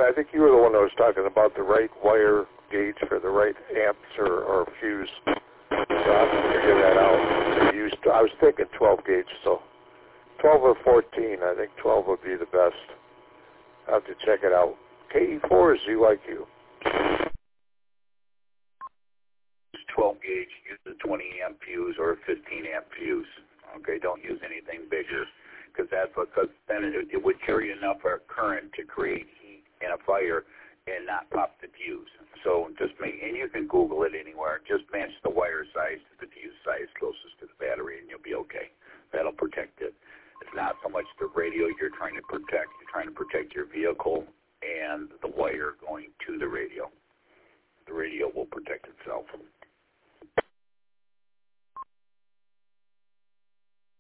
I think you were the one that was talking about the right wire gauge for the right amps or fuse. So I'll have to figure that out. I was thinking 12 gauge, so 12 or 14. I think 12 would be the best. I'll have to check it out. KE4 or ZYQ? 12 gauge, use a 20 amp fuse or a 15 amp fuse. Okay, don't use anything bigger, because then it would carry enough current to create heat in a fire and not pop the fuse. So and you can Google it anywhere. Just match the wire size to the fuse size closest to the battery, and you'll be okay. That'll protect it. It's not so much the radio you're trying to protect. You're trying to protect your vehicle and the wire going to the radio. The radio will protect itself.